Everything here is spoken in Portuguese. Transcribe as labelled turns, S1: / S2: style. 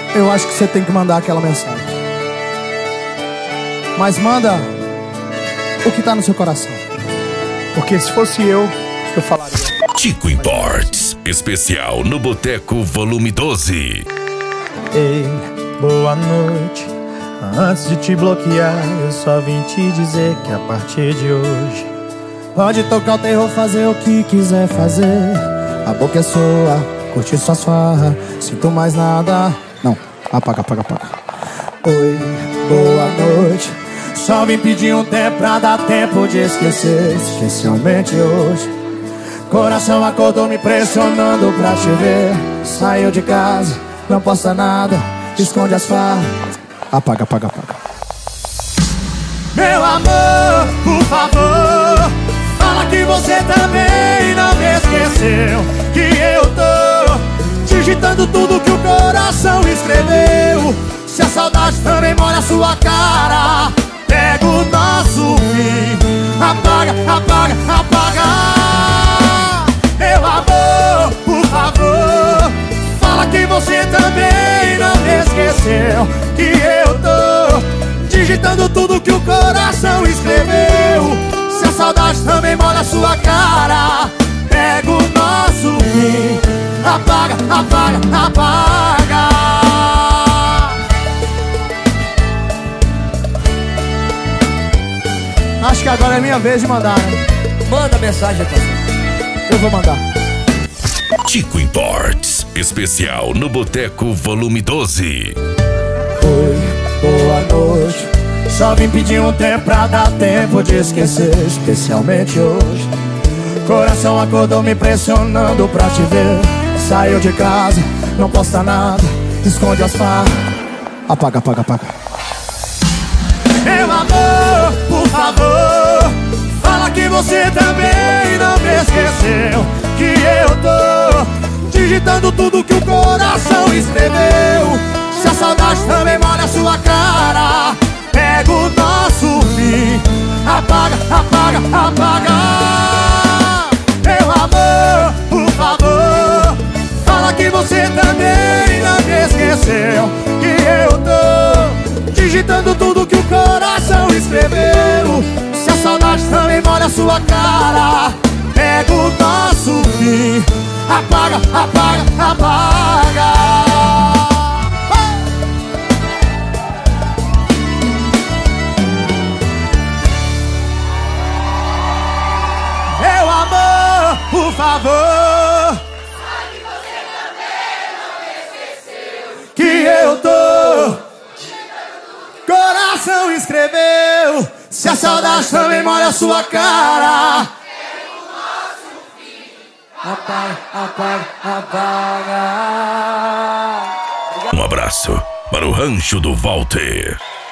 S1: eu acho que você tem que mandar aquela mensagem. Mas manda o que tá no seu coração. Porque se fosse eu falaria.
S2: Tico Imports, especial no Boteco Volume 12.
S3: Ei, boa noite. Antes de te bloquear, eu só vim te dizer que a partir de hoje
S1: pode tocar o terror, fazer o que quiser fazer. A boca é sua, curtir suas farras. Sinto mais nada. Não, apaga. Oi, boa noite. Só vim pedir um tempo pra dar tempo de esquecer. Especialmente hoje. Coração acordou me pressionando pra te ver. Saiu de casa, não posta nada, esconde as farras. Apaga. Meu amor, por favor, fala que você também não me esqueceu. Que eu tô digitando tudo que o coração escreveu. Se a saudade também molha a sua cara, pega o nosso fim. Apaga. Meu amor, por favor, fala que você também não me esqueceu. Que eu tô digitando tudo que o coração escreveu. Se a saudade também molha a sua cara, pega o nosso fim. Apaga. Acho que agora é minha vez de mandar, né?
S4: Manda mensagem, parceiro.
S1: Eu vou mandar.
S2: Tico Imports, especial no Boteco Volume 12.
S1: Oi, boa noite. Só vim pedir um tempo pra dar tempo de esquecer. Especialmente hoje. Coração acordou me pressionando pra te ver. Saiu de casa, não posta nada, esconde as farras. Apaga. Meu amor, por favor, fala que você também não me esqueceu. Que eu tô digitando tudo que o coração escreveu. Se a saudade também molha a sua cara, pega o nosso fim. Apaga. Meu amor, por favor, fala que você também não me esqueceu. Que eu tô digitando tudo que o coração escreveu. Se a saudade também molha a sua cara, pega o nosso fim. Apaga. Meu amor, por favor,
S5: Sabe que você também não me esqueceu.
S1: que eu tô coração escreveu. Se a saudade também molha a sua cara, apaga.
S2: Um abraço para o Rancho do Walter.